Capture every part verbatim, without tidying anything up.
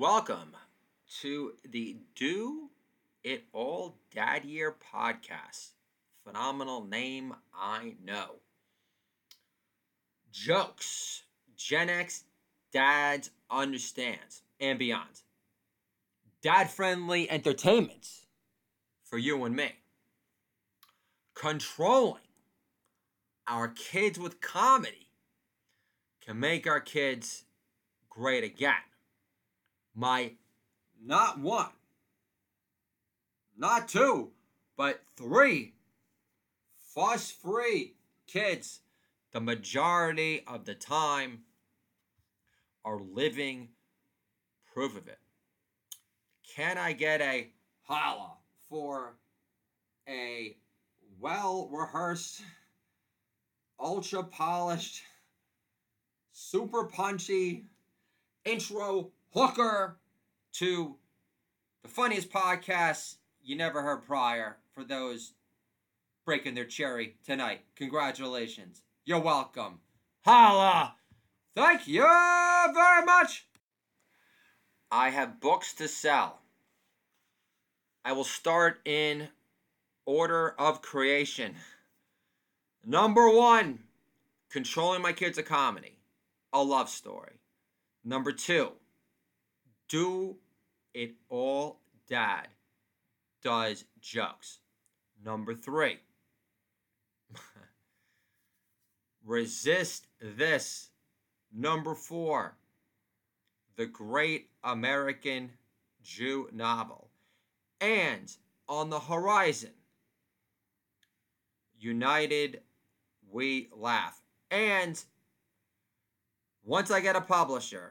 welcome to the Do It All Dad Year podcast. Phenomenal name, I know. Jokes Gen X dads understands and beyond. Dad-friendly entertainment for you and me. Controlling our kids with comedy can make our kids great again. My not one, not two, but three fuss-free kids, the majority of the time, are living proof of it. Can I get a holla for a well-rehearsed, ultra-polished, super punchy intro hooker to the funniest podcast you never heard prior for those breaking their cherry tonight? Congratulations. You're welcome. Holla! Thank you very much. I have books to sell. I will start in order of creation. Number one, Controlling My Kids, a Comedy, a love story. Number two, Do It All Dad does jokes. Number three, Resist This. Number four, The Great American Jew Novel. And on the horizon, United We Laugh. And once I get a publisher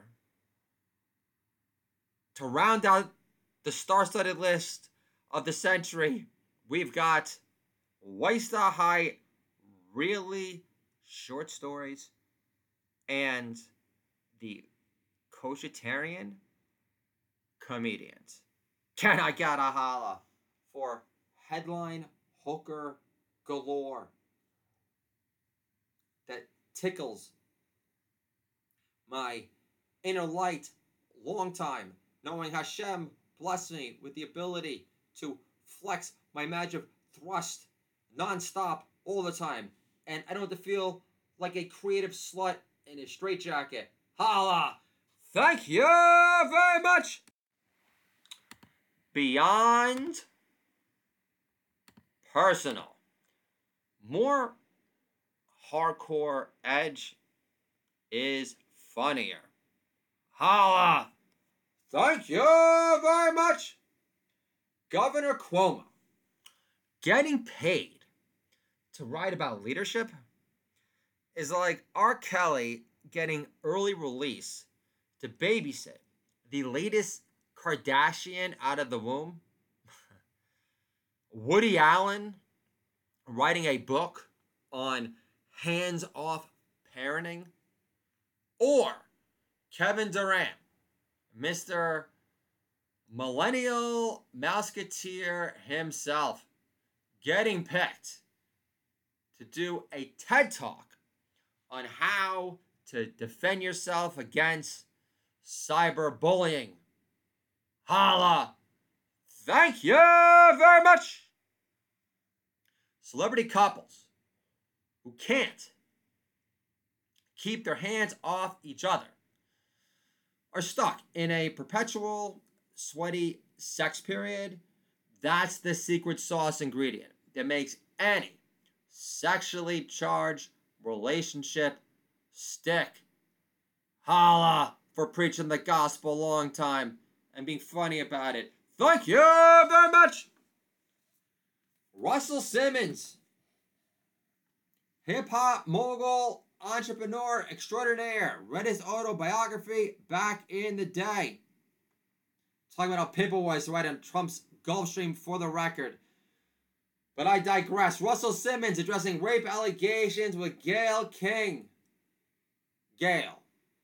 to round out the star-studded list of the century, we've got Waist High, really short stories, and the Koshitarian Comedians. Can I get a holla for headline hooker galore that tickles my inner light long time, knowing Hashem blessed me with the ability to flex my magic thrust nonstop all the time, and I don't have to feel like a creative slut in a straitjacket. Holla! Thank you very much. Beyond personal, more hardcore edge is funnier. Holla! Thank you very much. Governor Cuomo getting paid to write about leadership is like R. Kelly getting early release to babysit the latest Kardashian out of the womb. Woody Allen writing a book on hands-off parenting. Or Kevin Durant, Mister Millennial Mouseketeer himself, getting picked to do a TED Talk on how to defend yourself against cyberbullying. Holla! Thank you very much. Celebrity couples who can't keep their hands off each other are stuck in a perpetual sweaty sex period. That's the secret sauce ingredient that makes any sexually charged relationship stick. Holla for preaching the gospel a long time and being funny about it. Thank you very much. Russell Simmons, hip-hop mogul, entrepreneur extraordinaire, read his autobiography back in the day. Talking about how Pitbull was right on Trump's Gulfstream for the record. But I digress. Russell Simmons addressing rape allegations with Gayle King. Gayle,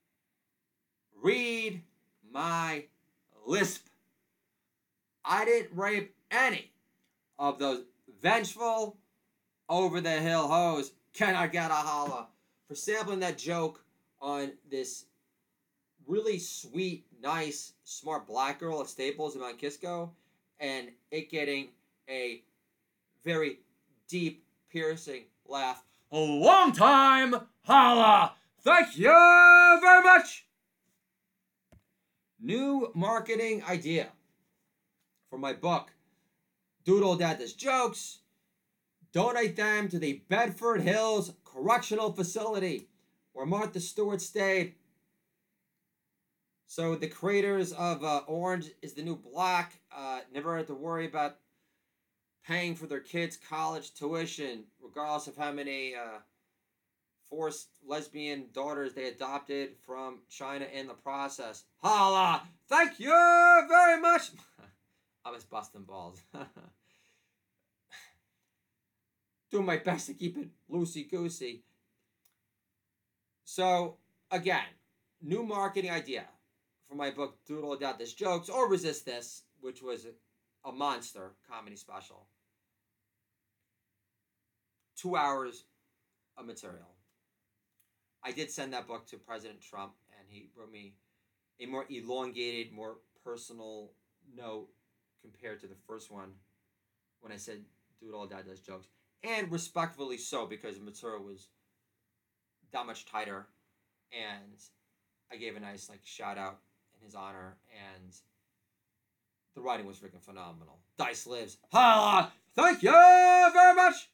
read my lisp. I didn't rape any of those vengeful, over-the-hill hoes. Can I get a holla for sampling that joke on this really sweet, nice, smart black girl at Staples in Mount Kisco, and it getting a very deep, piercing laugh. A long time, holla! Thank you very much! New marketing idea for my book, Doodle Dad Does Jokes. Donate them to the Bedford Hills Correctional Facility, where Martha Stewart stayed. So the creators of uh, Orange is the New Black uh, never had to worry about paying for their kids' college tuition, regardless of how many uh, forced lesbian daughters they adopted from China in the process. Holla! Thank you very much! I was busting balls. Doing my best to keep it loosey-goosey. So, again, new marketing idea for my book, Doodle Dad Does Jokes, or Resist This, which was a, a monster comedy special. Two hours of material. I did send that book to President Trump, and he wrote me a more elongated, more personal note compared to the first one when I said Doodle Dad Does Jokes. And respectfully so, because the material was that much tighter, and I gave a nice like shout out in his honor, and the writing was freaking phenomenal. Dice lives. Holla! Thank you very much!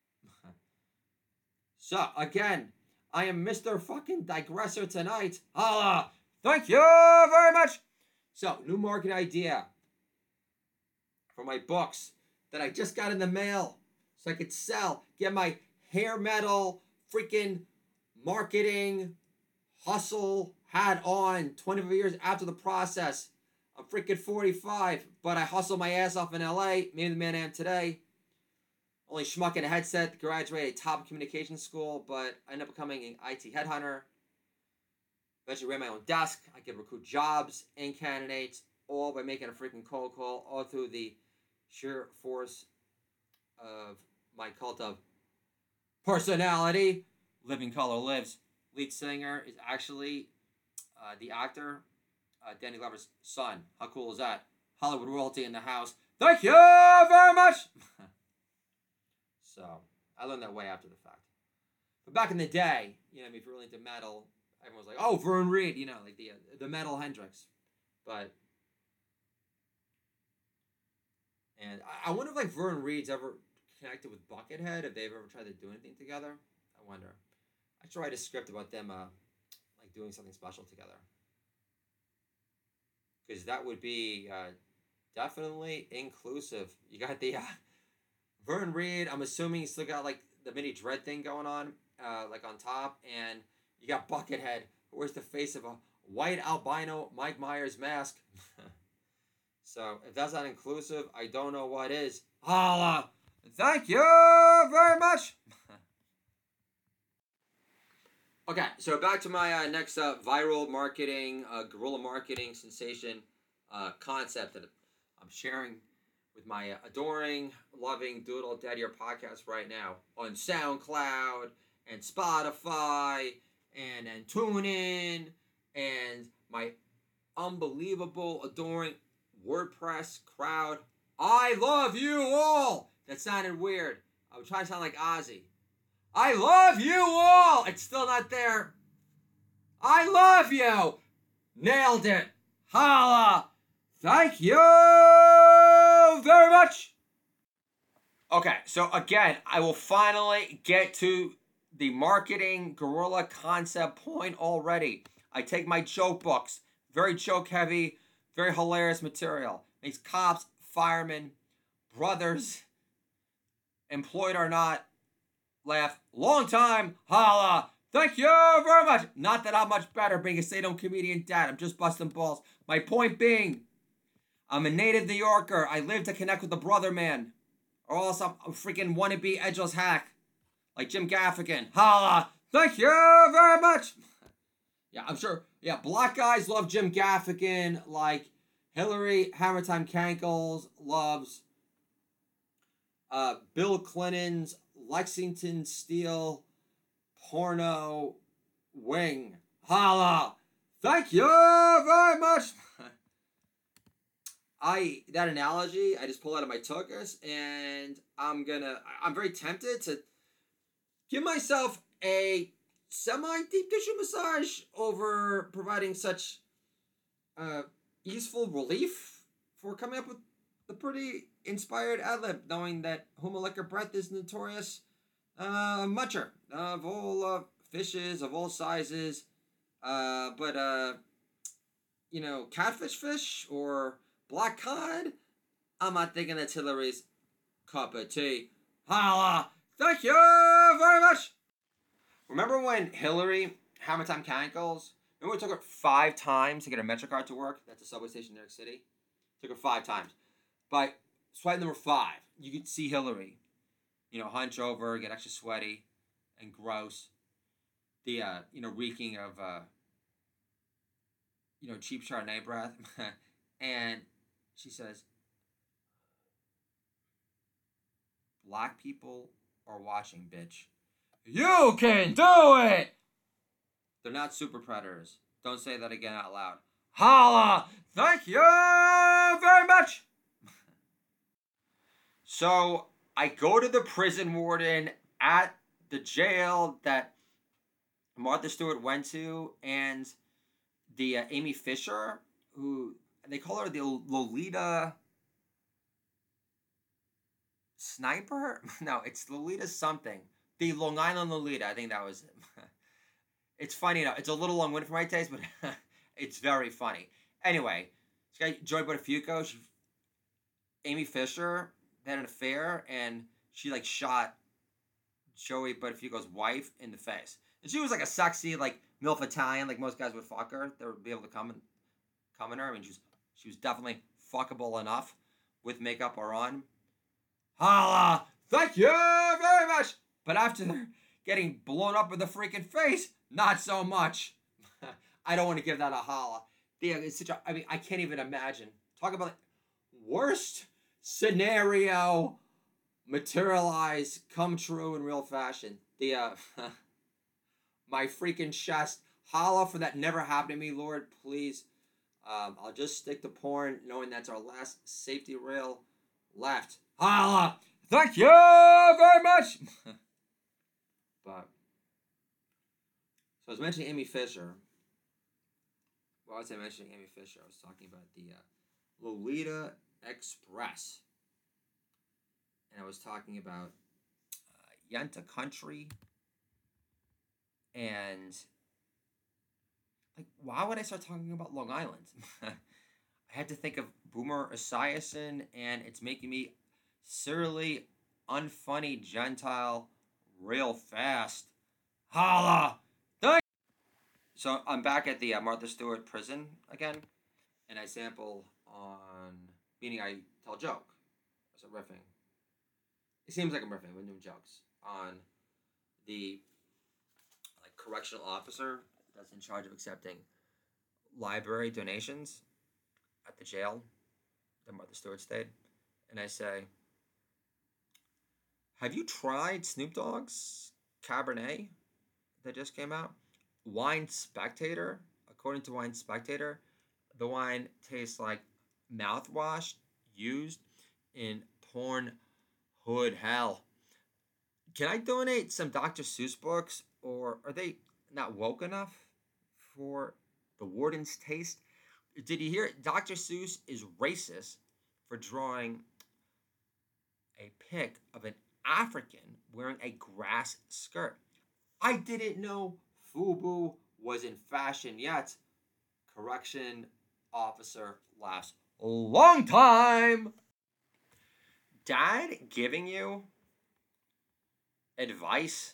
So, again, I am Mister fucking Digressor tonight. Holla! Thank you very much! So, new market idea for my books that I just got in the mail so I could sell, get my hair metal freaking marketing hustle hat on twenty-five years after the process. I'm freaking forty-five, but I hustle my ass off in L A, made the man I am today. Only schmuck in a headset, graduated a top communication school, but I ended up becoming an I T headhunter. Eventually ran my own desk. I could recruit jobs and candidates, all by making a freaking cold call, all through the sheer force of my cult of personality. Living Color Lives. Lead singer is actually uh, the actor, uh, Danny Glover's son. How cool is that? Hollywood royalty in the house. Thank you very much! So, I learned that way after the fact. But back in the day, you know, I mean, if you're really into metal, everyone was like, oh, Vern Reed, you know, like the, uh, the metal Hendrix. But, and I, I wonder if, like, Vern Reed's ever connected with Buckethead, if they've ever tried to do anything together. I wonder. I should write a script about them, uh, like, doing something special together. Because that would be uh, definitely inclusive. You got the uh, Vern Reed. I'm assuming he's still got like the mini dread thing going on, uh, like on top, and you got Buckethead, who wears the face of a white albino Mike Myers mask. So if that's not inclusive, I don't know what is. Holla! Thank you very much. Okay, so back to my uh, next uh, viral marketing, uh, guerrilla marketing sensation uh, concept that I'm sharing with my uh, adoring, loving Doodle Daddy podcast right now on SoundCloud and Spotify and, and TuneIn and my unbelievable, adoring WordPress crowd. I love you all! That sounded weird. I was trying to sound like Ozzy. I love you all! It's still not there. I love you! Nailed it! Holla! Thank you very much! Okay, so again, I will finally get to the marketing guerrilla concept point already. I take my joke books, very joke heavy, very hilarious material. Makes cops, firemen, brothers, employed or not, laugh. Long time, holla. Thank you very much. Not that I'm much better being a stay-at-home comedian dad. I'm just busting balls. My point being, I'm a native New Yorker. I live to connect with the brother man. Or else I'm a freaking wannabe edgeless hack. Like Jim Gaffigan. Holla. Thank you very much. Yeah, I'm sure. Yeah, black guys love Jim Gaffigan. Like Hillary Hammer Time Cankles loves uh, Bill Clinton's Lexington Steel porno wing. Holla! Thank you very much. I that analogy I just pulled out of my tuchus, and I'm gonna. I'm very tempted to give myself a semi deep tissue massage over providing such uh, easeful relief for coming up with a pretty inspired ad lib, knowing that Humalicker Breath is notorious uh, muncher of all uh, fishes of all sizes, uh, but uh, you know, catfish fish or black cod. I'm not thinking that's Hillary's cup of tea. Holla! Thank you very much. Remember when Hillary Hammer Time Cankles? Remember it took her five times to get her MetroCard to work? That's a subway station in New York City. It took her five times. By swipe number five, you could see Hillary, you know, hunch over, get extra sweaty and gross. The, uh, you know, reeking of, uh, you know, cheap Chardonnay breath. And she says, black people are watching, bitch. You can do it! They're not super predators. Don't say that again out loud. Holla! Thank you very much! So, I go to the prison warden at the jail that Martha Stewart went to, and the uh, Amy Fisher, who they call her the Lolita Sniper? No, it's Lolita something. The Long Island Lolita, I think that was it. It's funny enough. It's a little long-winded for my taste, but it's very funny. Anyway, this guy, Joey Buttafuoco, she, Amy Fisher, they had an affair, and she, like, shot Joey Buttafuoco's wife in the face. And she was, like, a sexy, like, MILF Italian, like most guys would fuck her. They would be able to come and come in her. I mean, she was, she was definitely fuckable enough with makeup or on. Holla! Thank you very much! But after getting blown up in the freaking face, not so much. I don't want to give that a holla. Yeah, it's such a, I mean, I can't even imagine. Talk about the worst scenario materialize, come true in real fashion. The, uh, my freaking chest. Holla for that never happened to me, Lord, please. Um, I'll just stick to porn, knowing that's our last safety rail left. Holla! Thank you very much! But, so I was mentioning Amy Fisher. Why was I mentioning Amy Fisher? I was talking about the uh, Lolita Express. And I was talking about uh, Yenta Country. And, like, why would I start talking about Long Island? I had to think of Boomer Esiason, and it's making me serially unfunny Gentile real fast. Holla! Thank So I'm back at the uh, Martha Stewart prison again, and I sample on, meaning I tell a joke. So riffing. It seems like I'm riffing, I'm doing jokes on the like correctional officer that's in charge of accepting library donations at the jail that Martha Stewart stayed. And I say, have you tried Snoop Dogg's Cabernet that just came out? Wine Spectator. According to Wine Spectator, the wine tastes like mouthwash used in porn hood hell. Can I donate some Doctor Seuss books, or are they not woke enough for the warden's taste? Did you hear it? Doctor Seuss is racist for drawing a pic of an African wearing a grass skirt. I didn't know FUBU was in fashion yet. Correction officer laughs a long time. Dad giving you advice,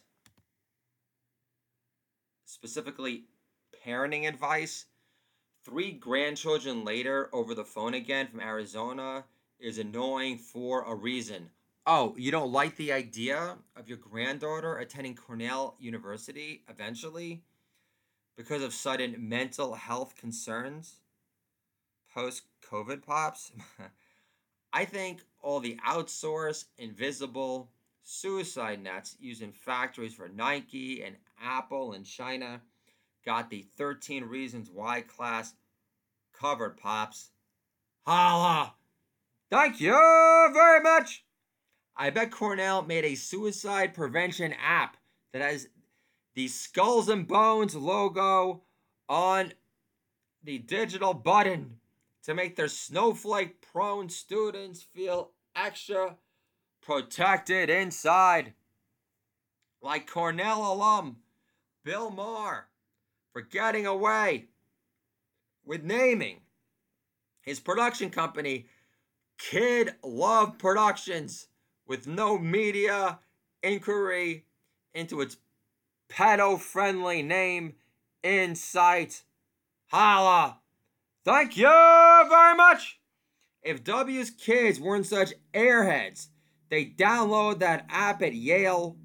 specifically parenting advice, three grandchildren later over the phone again from Arizona is annoying for a reason. Oh, you don't like the idea of your granddaughter attending Cornell University eventually because of sudden mental health concerns post-COVID pops? I think all the outsourced, invisible suicide nets used in factories for Nike and Apple and China got the thirteen Reasons Why class covered, Pops. Holla! Thank you very much. I bet Cornell made a suicide prevention app that has the Skulls and Bones logo on the digital button to make their snowflake-prone students feel extra protected inside. Like Cornell alum Bill Maher for getting away with naming his production company Kid Love Productions with no media inquiry into its pedo-friendly name in sight. Holla! Thank you very much! If W's kids weren't such airheads, they'd download that app at Yale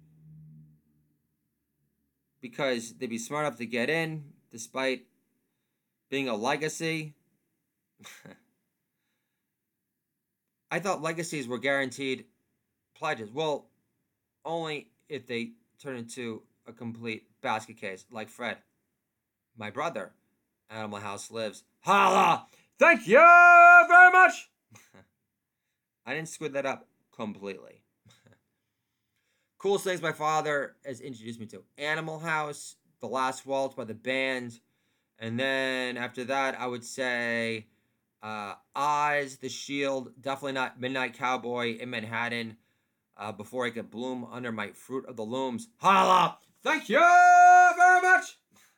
because they'd be smart enough to get in despite being a legacy. I thought legacies were guaranteed pledges. Well, only if they turn into a complete basket case, like Fred, my brother. Animal House lives. Holla! Thank you very much! I didn't screw that up completely. Coolest things my father has introduced me to. Animal House, The Last Waltz by the band. And then after that, I would say uh, Oz, The Shield. Definitely not Midnight Cowboy in Manhattan. Uh, before I could bloom under my Fruit of the Looms. Holla! Thank you very much!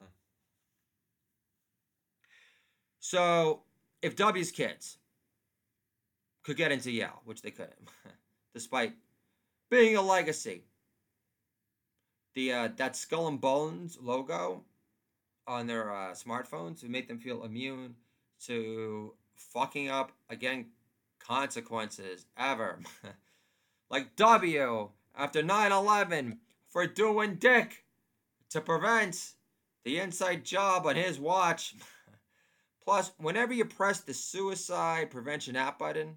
So, if W's kids could get into Yale, which they couldn't, despite being a legacy, the uh, that Skull and Bones logo on their uh, smartphones would make them feel immune to fucking up, again, consequences ever. Like W after nine eleven for doing dick to prevent the inside job on his watch. Plus, whenever you press the suicide prevention app button,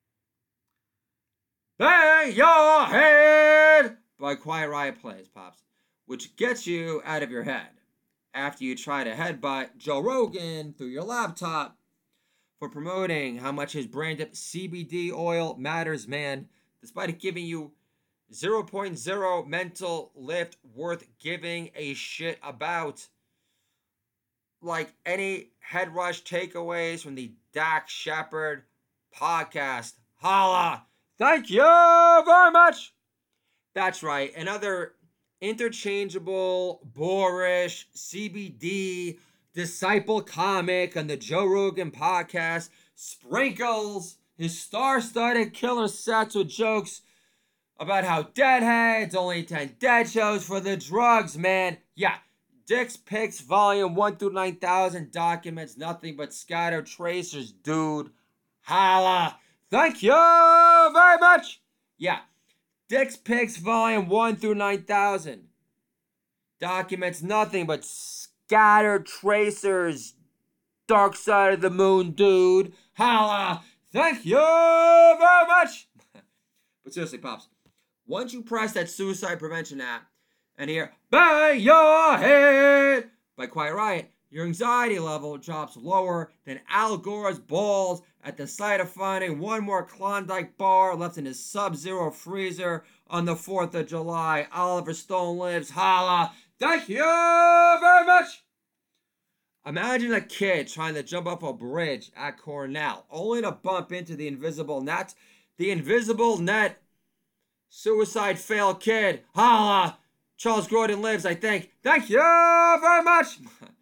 Bang Your Head by Quiet Riot plays, Pops, which gets you out of your head after you try to headbutt Joe Rogan through your laptop for promoting how much his branded C B D oil matters, man, despite it giving you zero point zero mental lift worth giving a shit about. Like any head rush takeaways from the Dak Shepard podcast. Holla! Thank you very much! That's right, another interchangeable, boorish, C B D disciple comic on the Joe Rogan podcast sprinkles his star-studded killer sets with jokes about how deadheads only attend dead shows for the drugs, man. Yeah. Dick's Picks Volume one through nine thousand documents nothing but scatter tracers, dude. Holla! Thank you very much! Yeah, Dick's Picks Volume one through nine thousand documents nothing but scatter tracers, dark side of the moon, dude. Holla! Thank you very much! But seriously, Pops, once you press that suicide prevention app, and hear Bang Your Head by Quiet Riot, your anxiety level drops lower than Al Gore's balls at the sight of finding one more Klondike bar left in his sub-zero freezer on the fourth of July. Oliver Stone lives. Holla! Thank you very much! Imagine a kid trying to jump off a bridge at Cornell, only to bump into the invisible net. The invisible net. Suicide fail kid. Holla! Charles Grodin lives, I think. Thank you very much.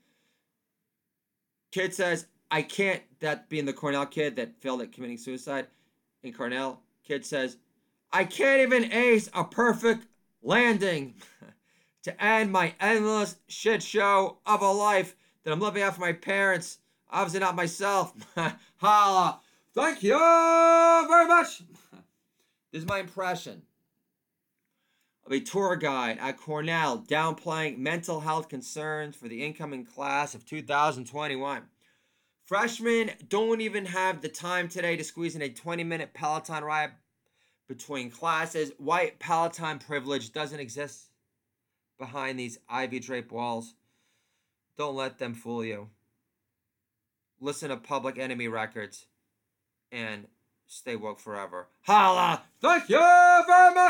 Kid says, I can't, that being the Cornell kid that failed at committing suicide in Cornell. Kid says, I can't even ace a perfect landing to end my endless shit show of a life that I'm living out for my parents. Obviously not myself. Holla. Thank you very much. This is my impression of a tour guide at Cornell downplaying mental health concerns for the incoming class of two thousand twenty-one. Freshmen don't even have the time today to squeeze in a twenty-minute Peloton ride between classes. White Peloton privilege doesn't exist behind these ivy-draped walls. Don't let them fool you. Listen to Public Enemy records and stay woke forever. Holla! Thank you very much!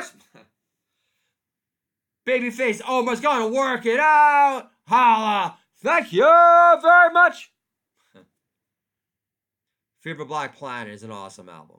Babyface almost gonna work it out! Holla! Thank you very much! Fear of a Black Planet is an awesome album.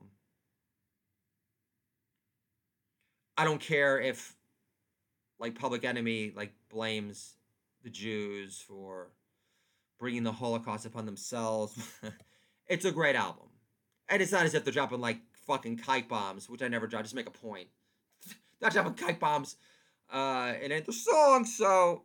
I don't care if, like, Public Enemy, like, blames the Jews for bringing the Holocaust upon themselves. It's a great album. And it's not as if they're dropping, like, fucking kite bombs, which I never drop, just make a point. Not dropping kite bombs uh, in the song, so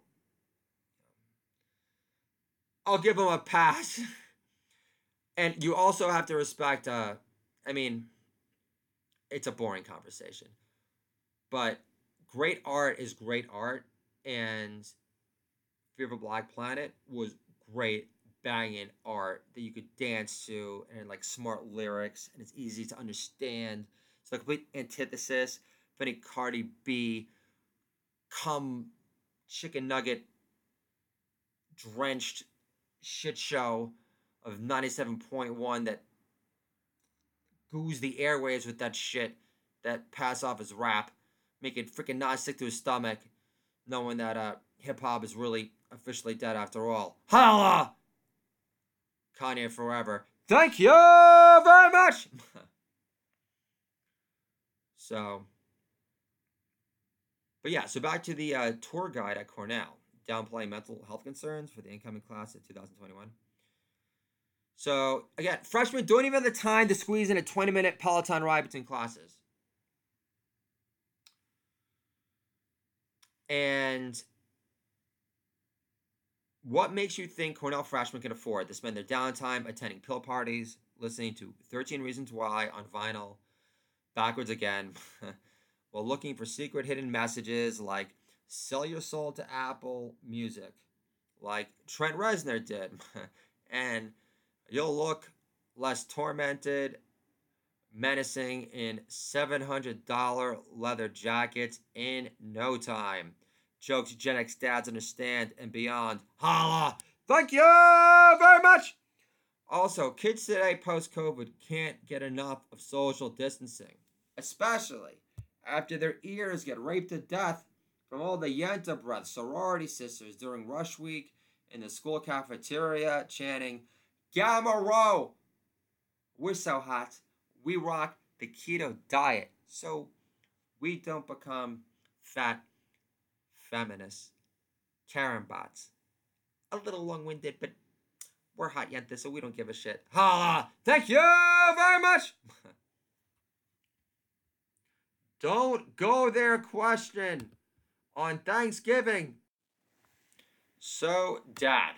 I'll give them a pass. And you also have to respect, uh, I mean, it's a boring conversation. But great art is great art, and Fear of a Black Planet was great, banging art that you could dance to, and like smart lyrics, and it's easy to understand. It's the complete antithesis of any Cardi B cum chicken nugget drenched shit show of ninety-seven point one that goos the airwaves with that shit that pass off as rap, making freaking Nas sick to his stomach, knowing that uh, hip-hop is really officially dead after all. Holla! Kanye forever. Thank you very much! So, but yeah, so back to the uh, tour guide at Cornell, downplaying mental health concerns for the incoming class of two thousand twenty-one. So, again, freshmen don't even have the time to squeeze in a twenty-minute Peloton ride between classes. And what makes you think Cornell freshmen can afford to spend their downtime attending pill parties, listening to thirteen Reasons Why on vinyl, backwards again, while looking for secret hidden messages like sell your soul to Apple Music, like Trent Reznor did, and you'll look less tormented, menacing in seven hundred dollars leather jackets in no time. Jokes Gen X dads understand and beyond. Holla! Thank you very much! Also, kids today post-COVID can't get enough of social distancing, especially after their ears get raped to death from all the Yenta breath sorority sisters during rush week in the school cafeteria chanting, Gamma Rho! We're so hot. We rock the keto diet, so we don't become fat feminists. Karen bots. A little long-winded, but we're hot yenta, so we don't give a shit. Holla! Thank you very much! Don't go there question on Thanksgiving. So, Dad,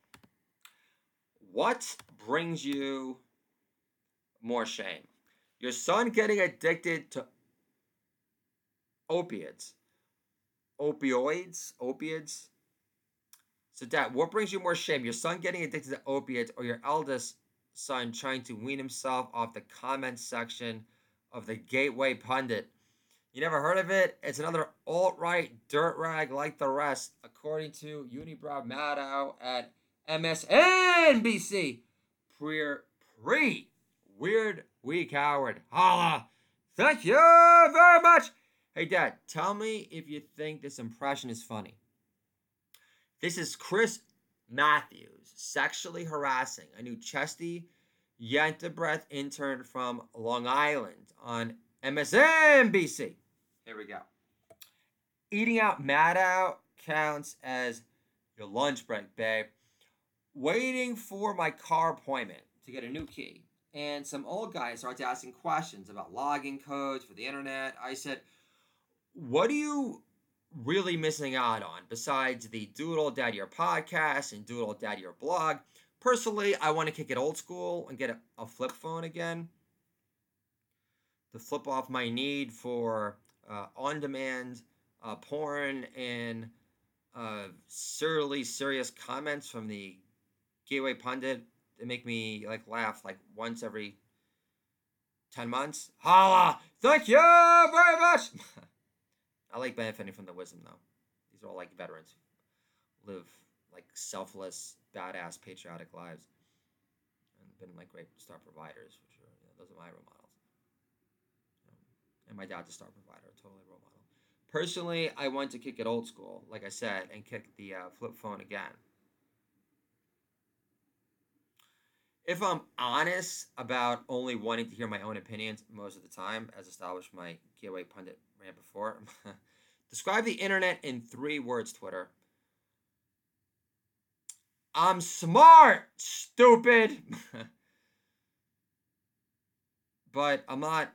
what brings you more shame? Your son getting addicted to opiates. Opioids? Opiates? So, Dad, what brings you more shame? Your son getting addicted to opiates, or your eldest son trying to wean himself off the comment section of the Gateway Pundit? You never heard of it? It's another alt-right dirt rag like the rest, according to Unibrow Maddow at M S N B C. Pre, pre Weird Week Howard. Holla! Thank you very much! Hey, Dad, tell me if you think this impression is funny. This is Chris Matthews sexually harassing a new chesty Yenta breath intern from Long Island on M S N B C. Here we go. Eating out Maddow counts as your lunch break, babe. Waiting for my car appointment to get a new key. And some old guy starts asking questions about login codes for the internet. I said, what are you really missing out on besides the Doodle Dad Your podcast and Doodle Dad Your blog? Personally, I want to kick it old school and get a, a flip phone again to flip off my need for uh, on-demand uh, porn and uh, surly serious comments from the Gateway Pundit that make me like laugh like once every ten months. Holla! Thank you very much! I like benefiting from the wisdom, though. These are all like veterans who live like selfless, badass, patriotic lives, and been like great star providers, which are you know, those are my role models. Um, and my dad's a star provider, totally role model. Personally, I want to kick it old school, like I said, and kick the uh, flip phone again. If I'm honest about only wanting to hear my own opinions most of the time, as established my Giveaway Pundit rant before, describe the internet in three words, Twitter. I'm smart, stupid. But I'm not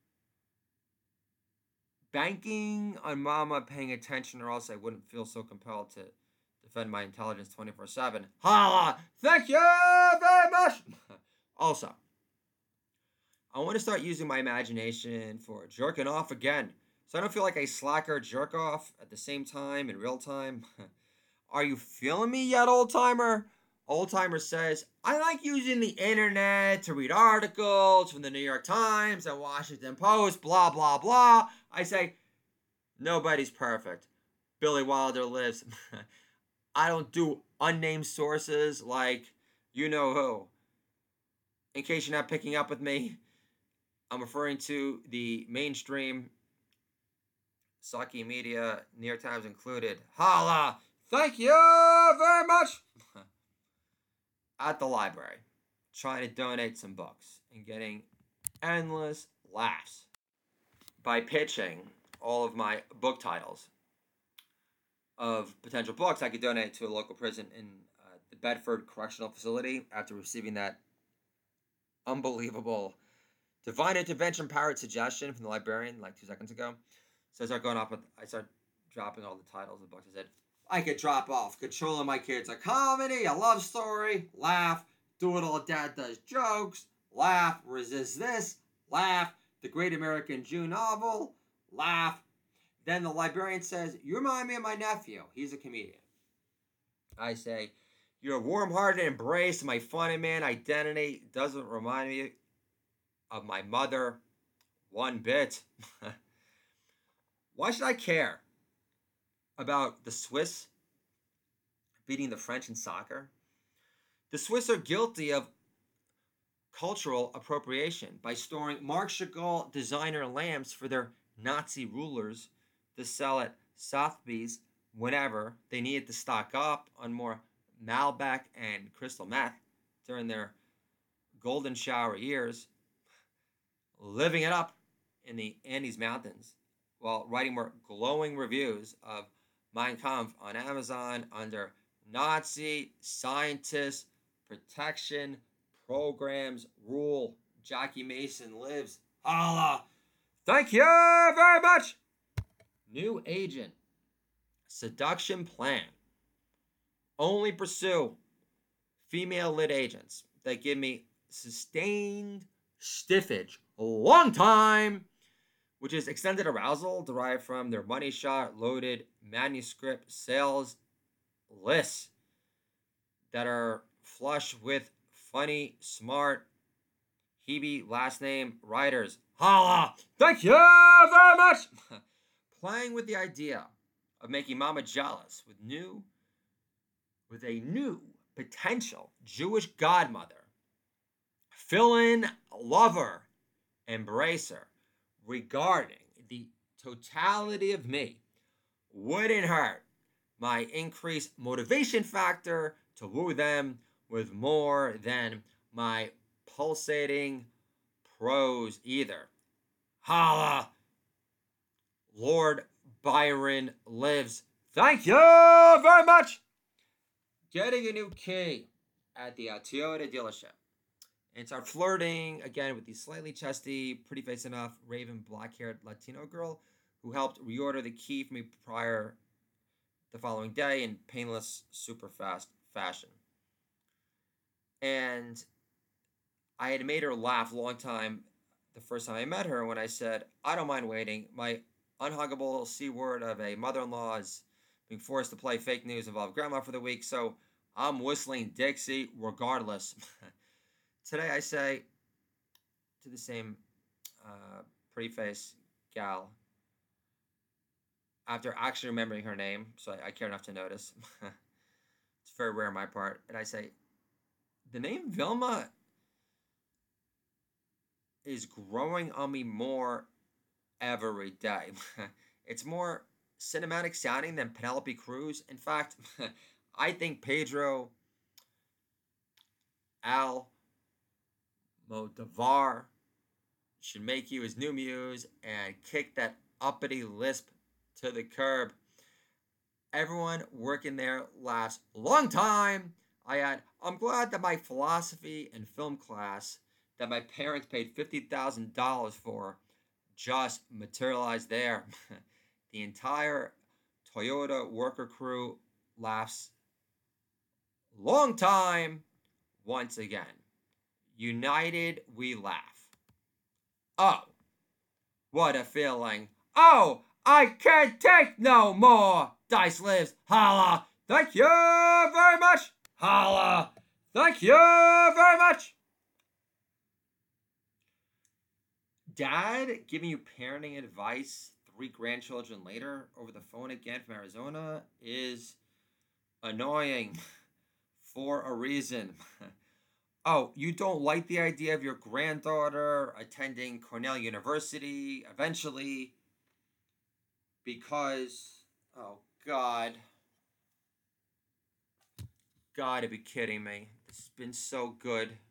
banking on mama paying attention, or else I wouldn't feel so compelled to defend my intelligence twenty-four seven. Holla! Thank you very much! Also, I want to start using my imagination for jerking off again, so I don't feel like a slacker jerk off at the same time in real time. Are you feeling me yet, old timer? Old timer says, I like using the internet to read articles from the New York Times and Washington Post, blah, blah, blah. I say, nobody's perfect. Billy Wilder lives. I don't do unnamed sources like you know who. In case you're not picking up with me, I'm referring to the mainstream sucky media, New York Times included. Holla! Thank you very much! At the library, trying to donate some books and getting endless laughs by pitching all of my book titles of potential books I could donate to a local prison in uh, the Bedford Correctional Facility after receiving that unbelievable divine intervention powered suggestion from the librarian like two seconds ago. So I start going off with, I start dropping all the titles of books. I said, I could drop off Controlling My Kids, a comedy, a love story, laugh, Do It All Dad Does Jokes, laugh, Resist This, laugh, The Great American Jew Novel, laugh. Then the librarian says, you remind me of my nephew. He's a comedian. I say, your warm-hearted embrace of my funny man identity doesn't remind me of my mother one bit. Why should I care about the Swiss beating the French in soccer? The Swiss are guilty of cultural appropriation by storing Marc Chagall designer lamps for their Nazi rulers to sell at Sotheby's whenever they needed to stock up on more Malbec and crystal meth during their golden shower years, living it up in the Andes Mountains while writing more glowing reviews of Mein Kampf on Amazon under Nazi scientists protection programs rule. Jackie Mason lives. Holla! Thank you very much! New agent. Seduction plan. Only pursue female lit agents that give me sustained stiffage a long time, which is extended arousal derived from their money shot loaded manuscript sales lists that are flush with funny, smart, Hebe last name writers. Holla! Thank you very much! Playing with the idea of making mama jealous with new, with a new potential Jewish godmother, fill-in lover, embracer, regarding the totality of me wouldn't hurt my increased motivation factor to woo them with more than my pulsating prose either. Holla! Lord Byron lives. Thank you very much! Getting a new key at the uh, Toyota dealership. And start flirting again with the slightly chesty, pretty face enough, raven, black-haired Latino girl who helped reorder the key for me prior the following day in painless, super fast fashion. And I had made her laugh a long time the first time I met her when I said, I don't mind waiting. My unhuggable C word of a mother-in-law is being forced to play fake news involved grandma for the week, so I'm whistling Dixie regardless. Today I say to the same uh, pretty face gal, after actually remembering her name, so I, I care enough to notice. It's very rare on my part. And I say, the name Vilma is growing on me more every day. It's more cinematic sounding than Penelope Cruz. In fact, I think Pedro Almodovar should make you his new muse and kick that uppity lisp to the curb. Everyone working there lasts a long time. I had, I'm glad that my philosophy and film class that my parents paid fifty thousand dollars for just materialized there. The entire Toyota worker crew laughs long time once again. United we laugh. Oh, what a feeling. Oh, I can't take no more. Dice lives. Holla. Thank you very much. Holla. Thank you very much. Dad giving you parenting advice three grandchildren later over the phone again from Arizona is annoying for a reason. Oh, you don't like the idea of your granddaughter attending Cornell University eventually because, oh, God. Gotta be kidding me. This has been so good.